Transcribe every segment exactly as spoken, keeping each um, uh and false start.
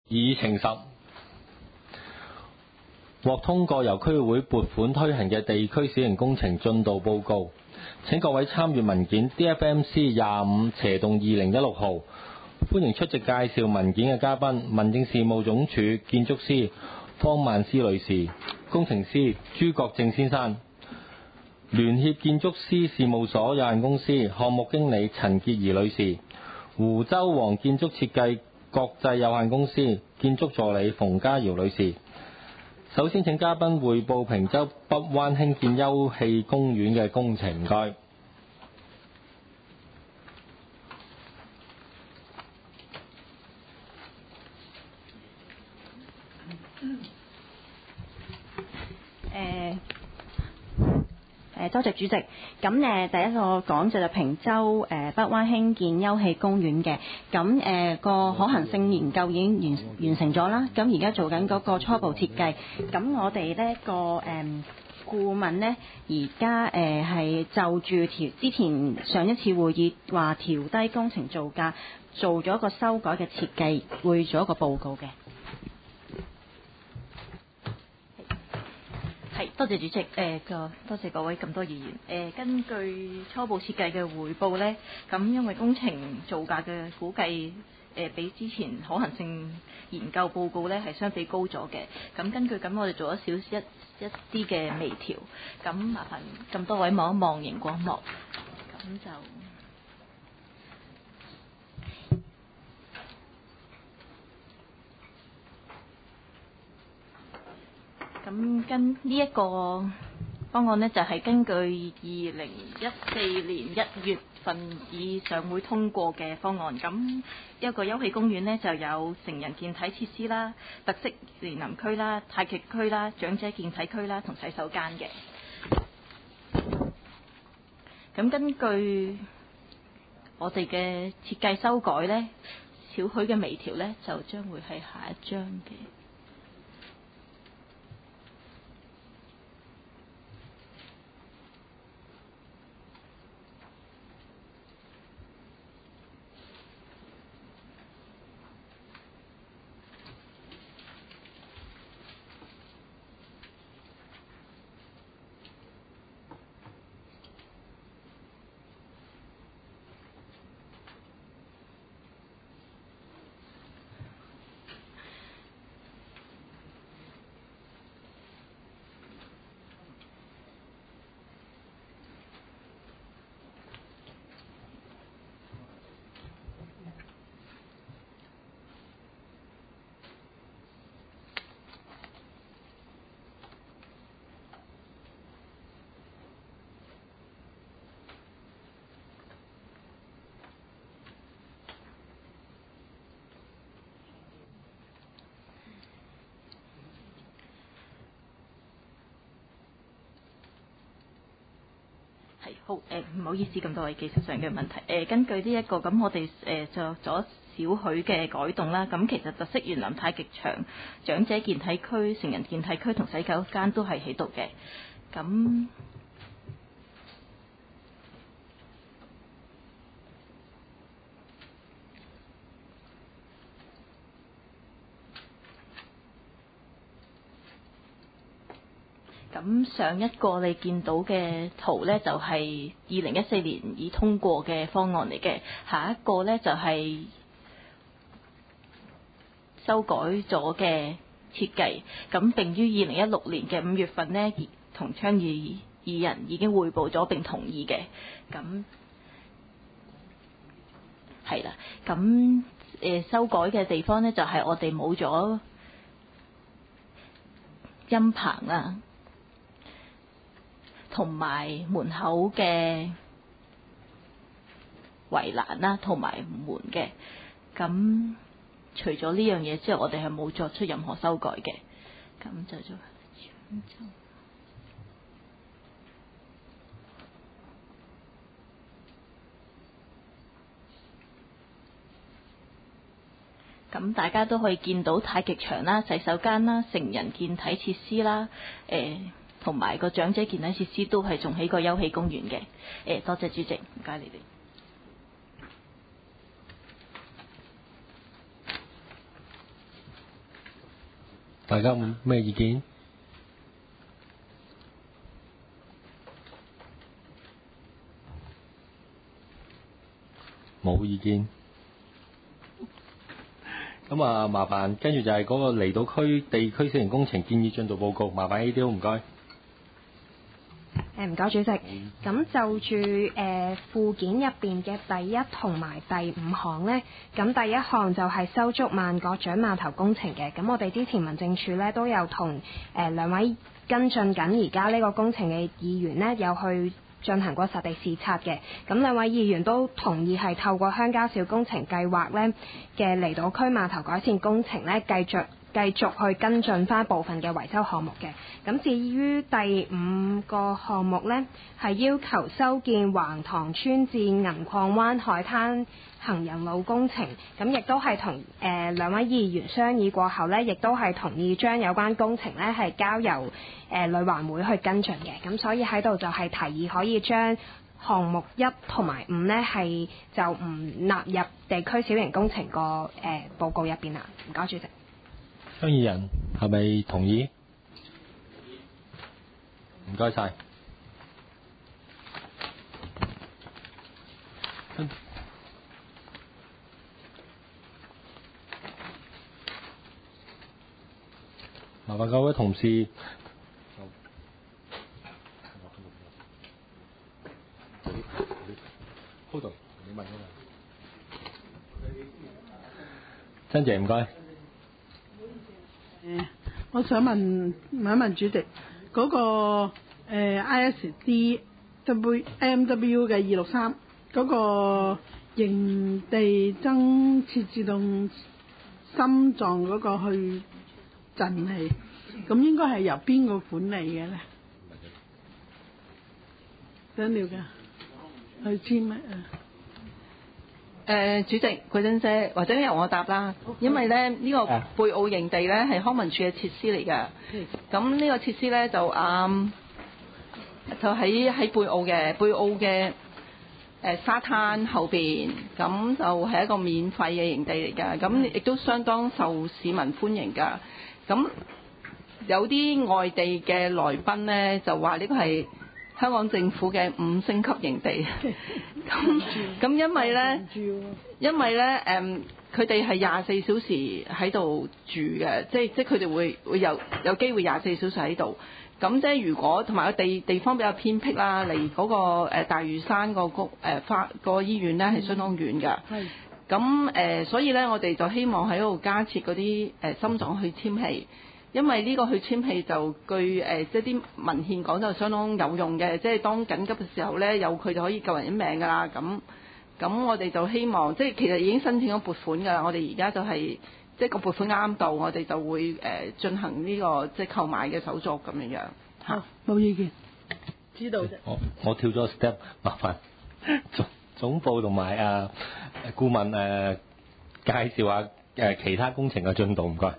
議程十，獲通過由區議會撥款推行嘅地區小型工程進度報告。請各位參閱文件 D F M C 廿五斜洞二零一六號。歡迎出席介紹文件嘅嘉賓，民政事務總署建築師方曼詩女士，工程師朱國正先生，聯協建築師事務所有限公司項目經理陳潔儀女士，湖州黃建築設計國際有限公司建築助理馮嘉瑤女士。首先請嘉賓匯報坪洲北灣興建休憩公園嘅工程，唔該。 誒誒，多謝主席。咁誒，第一個講就係坪洲誒北灣興建休憩公園嘅。咁誒個可行性研究已經完完成咗啦。咁而家做緊嗰個初步設計。咁我哋呢個誒顧問呢，而家誒係就住調之前上一次會議話調低工程造價，做咗一個修改嘅設計，會做一個報告嘅。係，多謝主席。誒個多謝各位咁多議員。誒、呃、根據初步設計嘅匯報呢，咁因為工程造價嘅估計誒、呃、比之前可行性研究報告呢係相比高咗嘅。咁根據咁，我哋做咗少一一啲嘅微調。咁麻煩咁多位望一望熒光幕，咁就。咁跟呢一個方案呢，就係、是、根據二零一四年一月份以上會通過嘅方案。咁一個休憩公園呢，就有成人健體設施啦、特色園林區啦、太極區啦、長者健體區啦同洗手間嘅。咁根據我哋嘅設計修改呢，少許嘅微調呢，就將會係下一張嘅。係好誒，唔好意思咁多位技術上嘅問題。誒、呃，根據呢、這、一個咁，我哋誒做咗少許嘅改動啦。咁其實特色園林、太極場、長者健體區、成人健體區同洗手間都係喺度嘅。咁咁上一個你見到嘅圖呢，就係二零一四年已通過嘅方案嚟嘅。下一個呢，就係修改咗嘅設計。咁並於二零一六年嘅五月份呢，同倡議二人已經匯報咗並同意嘅。咁係啦。咁誒修改嘅地方呢，就係我哋冇咗陰棚啦，同埋門口嘅圍欄啦，同埋門嘅。咁除咗呢樣嘢之後，我哋係冇作出任何修改嘅。咁就做咁大家都可以見到太極場啦、洗手間啦、成人健體設施啦，誒同埋個長者健體設施都係仲喺個休憩公園嘅。誒，多謝主席，唔該你哋。 大家有冇咩意見？冇意見。咁啊，麻煩跟住就係嗰個離島區地區小型工程建議進度報告，麻煩 A D O 唔該。 誒唔該主席，咁就住誒、呃、附件入邊嘅第一同埋第五項呢，咁第一項就係修築萬國獎碼頭工程嘅，咁我哋之前民政處呢都有同誒、呃、兩位跟進緊而家呢個工程嘅議員呢，有去進行過實地視察嘅，咁兩位議員都同意係透過鄉郊小工程計劃呢嘅離島區碼頭改善工程呢，繼續繼續去跟進翻部分嘅維修項目嘅。咁至於第五個項目呢，係要求修建橫塘村至銀礦灣海灘行人路工程，咁亦都係同誒兩位議員商議過後呢，亦都係同意將有關工程呢係交由誒、呃、旅環會去跟進嘅。咁所以喺度就係提議可以將項目一同埋五呢係就唔納入地區小型工程個誒、呃、報告入邊啦。唔該，主席。 商議人係咪同意？唔該晒。麻煩各位同事。hold 住，你問㗎嘛？珍姐唔該。 誒，我想問問一問主席，嗰、那個、呃、I S D W M W 嘅二六三嗰個營地增設自動心臟嗰個去震器，咁應該係由邊個管理嘅咧？想了解去簽乜啊？ 誒、呃、主席，桂珍姐，或者由我答啦，因為咧呢、呢個貝澳營地咧係康文署嘅設施嚟嘅，咁呢個設施咧就嗯就喺喺貝澳嘅貝澳嘅誒、呃、沙灘後邊，咁就係一個免費嘅營地嚟㗎，咁亦都相當受市民歡迎㗎。咁有啲外地嘅來賓咧就話呢個係香港政府嘅五星級營地，咁咁因為咧，因為咧誒，佢哋係廿四小時喺度住嘅，即係即係佢哋會會有有機會廿四小時喺度。咁即係如果同埋個地地方比較偏僻啦，離嗰個誒大嶼山個谷誒花個醫院咧係相當遠㗎。咁誒，所以咧我哋就希望喺度加設嗰啲誒心臟去簽器。因為呢個去簽器就據誒即係啲文獻講就相當有用嘅，即係當緊急嘅時候咧，有佢就可以救人一命㗎啦。咁咁我哋就希望即係其實已經申請咗撥款㗎啦。我哋而家就係即係個撥款啱到，我哋就會誒進行呢個即係購買嘅手續咁樣樣嚇。 冇意見，知道啫。 我我跳咗 step，麻煩總總部同埋啊顧問誒、啊、介紹下誒其他工程嘅進度，唔該。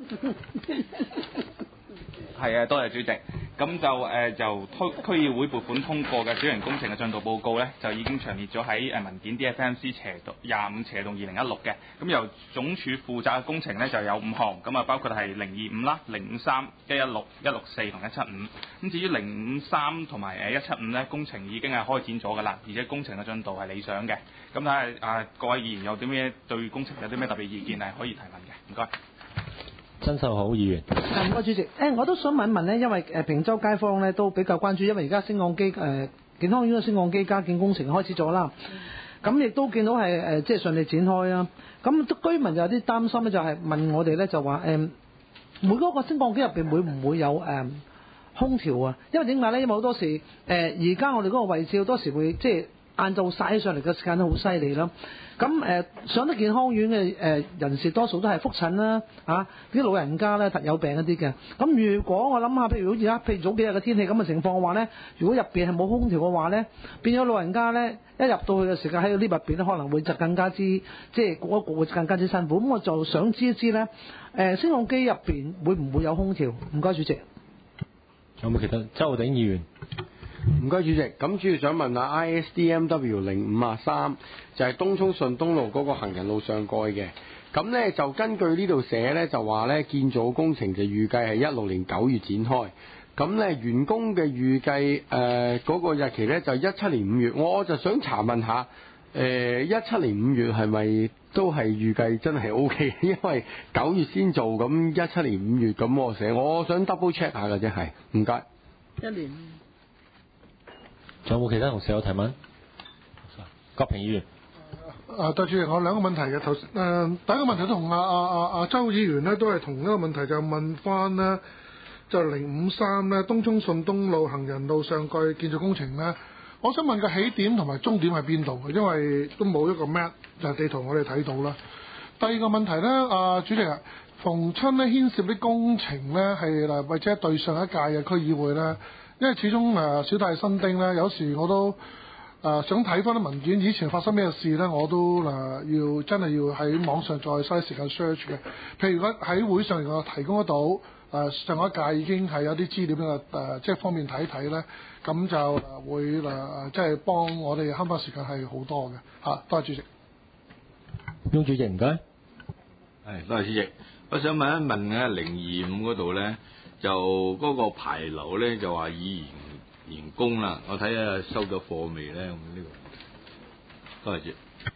係啊，多謝主席。咁就誒、呃、就區區議會撥款通過嘅小型工程嘅進度報告咧，就已經詳列咗喺誒文件 D F M C 斜度廿五斜度二零一六嘅。咁由總署負責嘅工程咧就有五項，咁啊包括係零二五啦、零五三、一一六、一六四同一七五。咁至於零五三同埋誒一七五咧，工程已經係開展咗㗎啦，而且工程嘅進度係理想嘅。咁睇下啊各位議員有啲咩對工程有啲咩特別意見係可以提問嘅，唔該。 曾秀好議員， 唔該主席，誒我都想問一問咧，因為誒坪洲街坊咧都比較關注，因為而家升降機誒健康院嘅升降機加建工程開始咗啦，咁亦都見到係誒即係順利展開啦。咁居民就有啲擔心咧，就係問我哋咧就話誒每嗰個升降機入邊會唔會有誒空調啊？因為點解咧？因為好多時誒而家我哋嗰個位置好多時會即係晏晝曬起上嚟嘅時間都好犀利啦。咁誒、呃、上得健康院嘅誒、呃、人士多數都係覆診啦，啊啲老人家咧有病一啲嘅。咁如果我諗下，譬如好似啊，譬如早幾日嘅天氣咁嘅情況嘅話咧，如果入邊係冇空調嘅話咧，變咗老人家咧一入到去嘅時間喺個 lift 入邊咧，可能會就更加之即係嗰一個會更加之辛苦。咁我就想知一知咧，誒、呃、升降機入邊會唔會有空調？唔該主席。 有冇其他？周浩鼎議員。 唔該主席，咁主要想問下 I S D M W 零五啊三就係東涌順東路嗰個行人路上蓋嘅， 咁咧就根據呢度寫咧，就話咧建造工程就預計係一六年九月展開。咁咧完工嘅預計誒嗰個日期咧就一七年五月。我就想查問下，誒一七年五月係咪都係預計真係 O K？ 因為九月先做，咁一七年五月咁我寫，我想 double check 下嘅啫，係唔該。 一年。 仲有冇其他同事有提問？郭平議員。 啊，代主席，我兩個問題嘅頭誒、呃，第一個問題都同阿阿阿阿周議員咧都係同一個問題，就問翻咧就零五三咧東涌順東路行人路上蓋建造工程咧，我想問個起點同埋終點喺邊度嘅？因為都冇一個 map 就係地圖我哋睇到啦。第二個問題咧，啊主席啊，逢親咧牽涉啲工程咧係嗱，或者對上一屆嘅區議會咧，因為始終誒小弟新丁咧，有時我都。誒、呃、想睇翻啲文件，以前發生咩事咧，我都誒、呃、要真係要喺網上再嘥時間 search 嘅。譬如喺會上我提供得到誒、呃、上一屆已經係有啲資料咧誒、呃，即係方便睇睇咧，咁就誒會誒、呃、即係幫我哋慳翻時間係好多嘅嚇、啊。多謝主席。 翁主席唔該。 係，多謝主席。我想問一問咧，零二五嗰度咧，就嗰個牌樓咧就話已完完工啦，我睇下收咗貨未咧？咁呢個，多謝主席。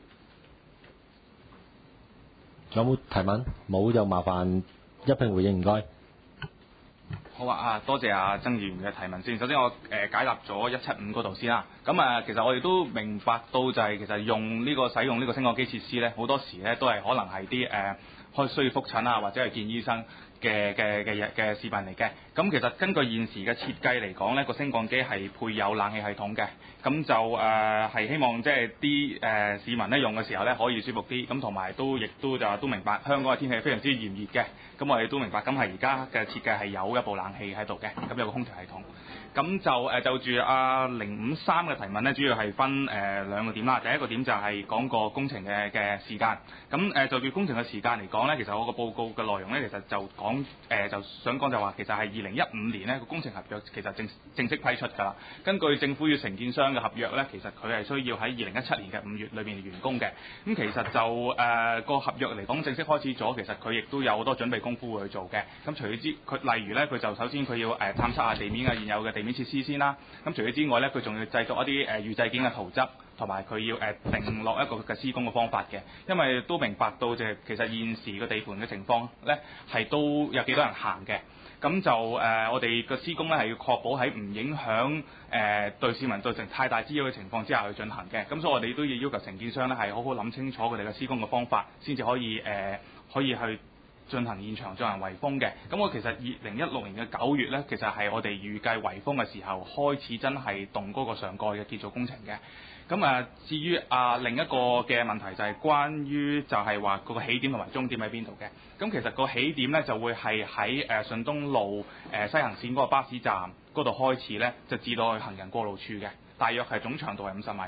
仲有冇提問？冇就麻煩一併回應，唔該。 好啊，啊多謝阿曾議員嘅提問先。首先我誒、呃、解答咗一七五嗰度先啦。咁啊，其實我哋都明白到就係、是、其實用呢、這個使用呢個升降機設施咧，好多時咧都係可能係啲誒開需要覆診啊，或者係見醫生嘅嘅嘅嘅市民嚟嘅。咁其實根據現時嘅設計嚟講呢個升降機係配有冷氣系統嘅，咁就誒係、呃、希望即係啲誒市民咧用嘅時候咧可以舒服啲，咁同埋都亦都就都明白香港嘅天氣非常之炎熱嘅，咁我哋都明白，咁係而家嘅設計係有一部冷氣喺度嘅，咁有個空調系統。咁就誒、呃、就住阿零五三嘅提問咧，主要係分誒、呃、兩個點啦。第一個點就係講個工程嘅嘅時間。咁誒、呃、就住工程嘅時間嚟講咧，其實我個報告嘅內容咧，其實就講誒、呃、就想講就話，其實係二零一五年呢個工程合約其實正正式批出㗎啦。根據政府與承建商嘅合約咧，其實佢係需要喺二零一七年嘅五月裏邊完工嘅。咁其實就誒個、呃、合約嚟講正式開始咗，其實佢亦都有好多準備功夫會去做嘅。咁除咗之佢例如咧，佢就首先佢要誒、呃、探測下地面嘅現有嘅地面設施先啦。咁除咗之外咧，佢仲要製作一啲誒預製件嘅圖則，同埋佢要誒、呃、定落一個嘅施工嘅方法嘅。因為都明白到就係其實現時個地盤嘅情況咧，係都有幾多人行嘅。咁就誒、呃，我哋個施工咧係要確保喺唔影響誒、呃、對市民造成太大滋擾嘅情況之下去進行嘅。咁所以我哋都要要求承建商咧係好好諗清楚佢哋嘅施工嘅方法，先至可以誒、呃、可以去進行現場進行圍封嘅。咁我其實二零一六年嘅九月咧，其實係我哋預計圍封嘅時候開始真係動嗰個上蓋嘅建造工程嘅。咁誒，至於啊另一個嘅問題就係關於就係話嗰個起點同埋終點喺邊度嘅。咁其實個起點咧就會係喺誒順東路誒、呃、西行線嗰個巴士站嗰度開始咧，就至到去行人過路處嘅，大約係總長度係五十米。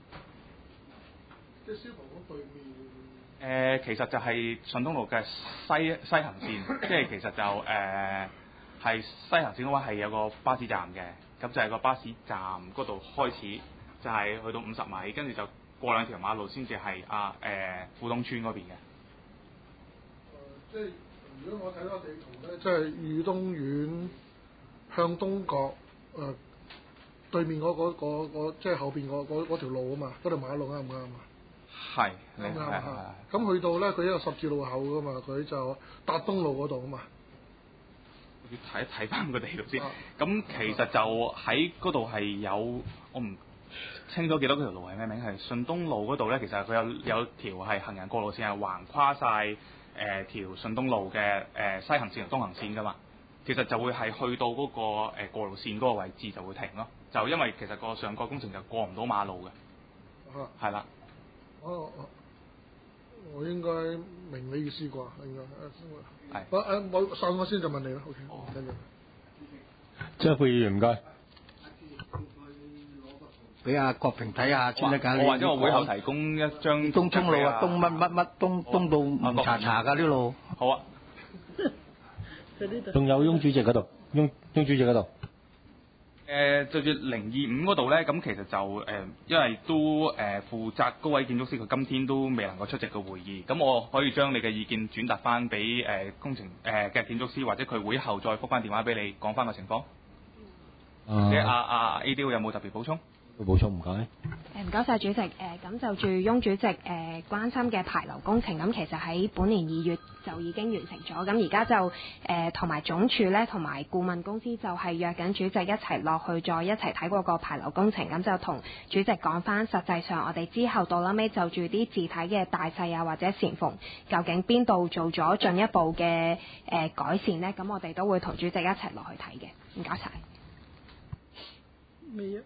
即係消防局對面。 誒、呃，其實就係順東路嘅西西行線，即係其實就誒係、呃、西行線嗰位係有個巴士站嘅，咁就係個巴士站嗰度開始。就係去到五十米，跟住就過兩條馬路先至係啊誒富東村嗰邊嘅。 誒，即係如果我睇到地圖咧，即係裕東苑向東角誒、呃、對面嗰、嗰個嗰個即係後邊嗰嗰條路啊嘛，嗰條馬路啱唔啱啊？係，啱唔啱啊？咁去到咧，佢一個十字路口噶嘛，佢就達東路嗰度啊嘛。要睇一睇翻個地圖先。咁、啊、其實就喺嗰度係有我唔清楚幾多條路係咩名？係順東路嗰度咧，其實佢有有條係行人過路線係橫跨晒誒、呃、條順東路嘅誒、呃、西行線同東行線噶嘛。其實就會係去到嗰、那個誒、呃、過路線嗰個位置就會停咯。就因為其實個上蓋工程就過唔到馬路嘅。啊，係啦。哦哦，我應該明你意思啩？應該係。係。誒誒，我上我先就問你啦。O K。哦，跟住。 張副議員唔該。 俾阿國平睇下，專一揀。 我或者我會後提供一張東涌路啊，東乜乜乜東東到唔查查㗎呢路。 好啊。 仲有翁主席嗰度，翁翁主席嗰度。 誒就住零二五嗰度咧，咁其實就誒、呃，因為都誒、呃、負責高位建築師，佢今天都未能夠出席個會議，咁我可以將你嘅意見轉達翻俾誒工程誒嘅、呃、建築師，或者佢會後再覆翻電話俾你講翻個情況。或者阿阿 A D O 有冇特別補充？ 補充唔該。 誒唔該晒主席。誒、呃、咁就住翁主席誒、呃、關心嘅牌樓工程，咁其實喺本年二月就已經完成咗。咁而家就誒同埋總署咧，同埋顧問公司就係約緊主席一齊落去，再一齊睇過個牌樓工程。咁就同主席講翻，實際上我哋之後到啦尾就住啲字體嘅大細啊，或者禪縫，究竟邊度做咗進一步嘅誒、呃、改善呢？咁我哋都會同主席一齊落去睇嘅。唔該晒。 未啊？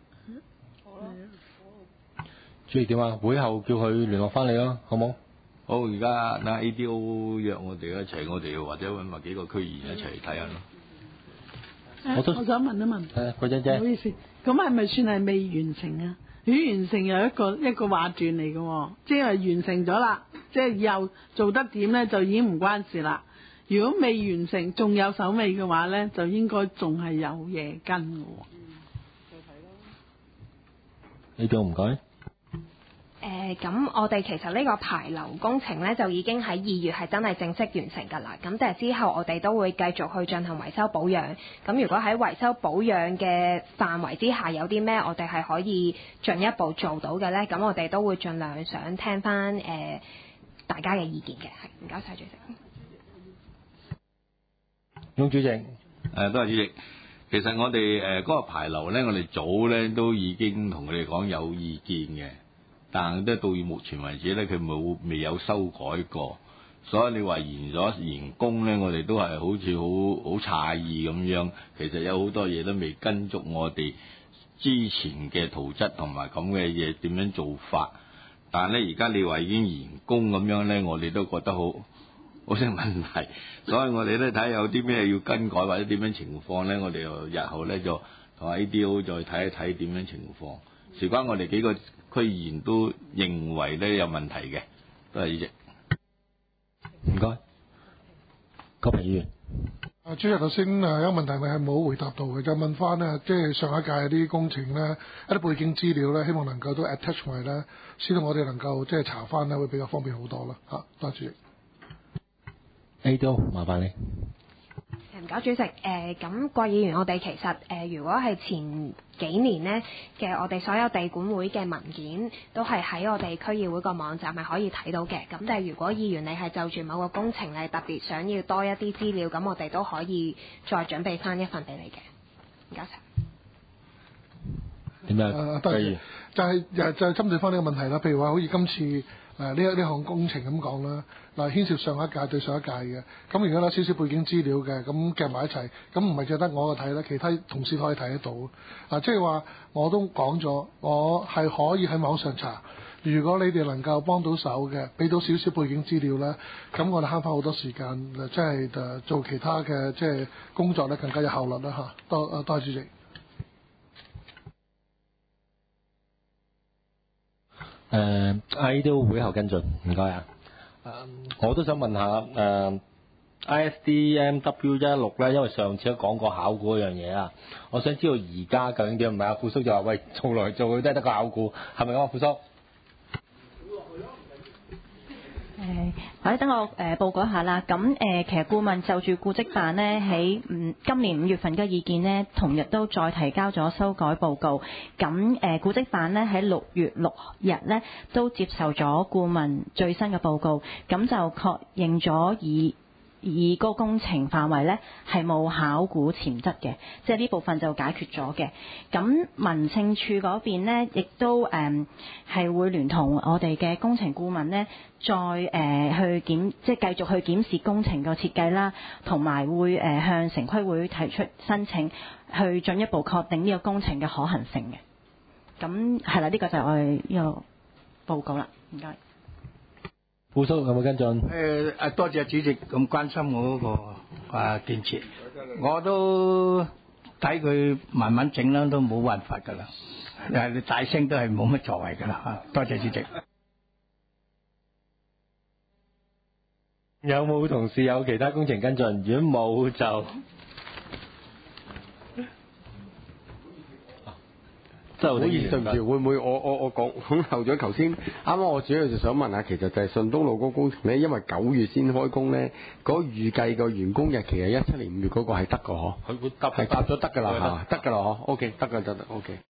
主席點啊？會後叫佢聯絡翻你咯，好冇？ 好，而家嗱 A D O 約我哋一齊，我哋或者揾埋幾個區議員一齊睇下咯。 我都我想問一問， 誒，桂珍姐， 唔好意思，咁係咪算係未完成啊？如果完成又一個一個話段嚟嘅喎，即係完成咗啦，即係以後做得點咧就已經唔關事啦。如果未完成，仲有手尾嘅話咧，就應該仲係有嘢跟嘅喎。 呢邊唔該。 誒咁，呃、我哋其實呢個牌樓工程咧，就已經喺二月係真係正式完成㗎啦。咁但係之後，我哋都會繼續去進行維修保養。咁如果喺維修保養嘅範圍之下，有啲咩我哋係可以進一步做到嘅咧？咁我哋都會盡量想聽翻誒、呃、大家嘅意見嘅。係，唔該晒主席。 翁主席， 誒、呃，多謝主席。其實我哋誒嗰個牌樓咧，我哋早咧都已經同佢哋講有意見嘅，但係都到目前為止咧，佢冇未有修改過，所以你話延咗延工咧，我哋都係好似好好詫異咁樣。其實有好多嘢都未跟足我哋之前嘅圖則同埋咁嘅嘢點樣做法，但係咧而家你話已經延工咁樣咧，我哋都覺得好好成問題，所以我哋咧睇下有啲咩要更改或者點樣情況咧，我哋又日後咧就同 A D O 再睇一睇點樣情況。事關我哋幾個區議員都認為咧有問題嘅，都係呢隻。 唔該，郭平議員。 啊，主席頭先誒有個問題，我係冇回答到嘅，就問翻咧，即係上一屆啲工程咧一啲背景資料咧，希望能夠都 attach 埋咧，使到我哋能夠即係查翻咧，會比較方便好多啦。嚇，多謝主席。 A 都麻煩你。 唔該，主席。誒、呃，咁郭議員，我哋其實誒、呃，如果係前幾年呢嘅，我哋所有地管會嘅文件都係喺我哋區議會個網站係可以睇到嘅。咁但係如果議員你係就住某個工程係特別想要多一啲資料，咁我哋都可以再準備翻一份俾你嘅。唔該晒。 點樣？ 誒，多謝。就係、是、就係針對翻呢個問題啦。譬如話，好似今次。誒呢一呢項工程咁講啦，嗱牽涉上一屆對上一屆嘅，咁如果有少少背景資料嘅，咁夾埋一齊，咁唔係淨得我個睇啦，其他同事可以睇得到。啊，即係話我都講咗，我係可以喺網上查。如果你哋能夠幫到手嘅，俾到少少背景資料咧，咁我哋慳翻好多時間，即係誒做其他嘅即係工作咧，更加有效率啦嚇。多誒多謝主席。 誒 I 都會後跟進，唔該啊。誒，我都想問下誒、呃、I S D M W 一一六咧，因為上次都講過考古嗰樣嘢啊，我想知道而家究竟點？唔係啊，富叔就話喂，做來做去都係得個考古，係咪咁啊，富叔？ 誒，或者等我誒、呃、報告一下啦。咁誒、呃，其實顧問就住古蹟辦呢，喺五今年五月份嘅意見呢，同日都再提交咗修改報告。咁誒、呃，古蹟辦呢，喺六月六日呢，都接受咗顧問最新嘅報告，咁就確認咗以以個工程範圍呢係冇考古潛質嘅，即係呢部分就解決咗嘅。咁民政處嗰邊呢，亦都誒係會聯同我哋嘅工程顧問呢，再誒、呃、去檢，即係繼續去檢視工程個設計啦，同埋會誒、呃、向城規會提出申請，去進一步確定呢個工程嘅可行性嘅。咁係啦，呢、這個就係我哋呢個報告啦。唔該。 富叔有冇跟進？ 誒誒，多謝主席咁關心我嗰個啊建設，我都睇佢慢慢整啦，都冇辦法㗎啦。誒，你大聲都係冇乜作為㗎啦嚇。多謝主席。 有冇同事有其他工程跟進？如果冇就周浩鼎唔好意思，對唔住，會唔會我我我講講漏咗頭先？啱啱我主要就想問下，其實就係順東路嗰個工程咧，因為九月先開工咧，嗰預計個完工日期係一七年五月嗰個係得嘅嗬？ 佢會答係答咗得㗎啦係嚇，得㗎啦嗬？OK，得㗎得得 OK。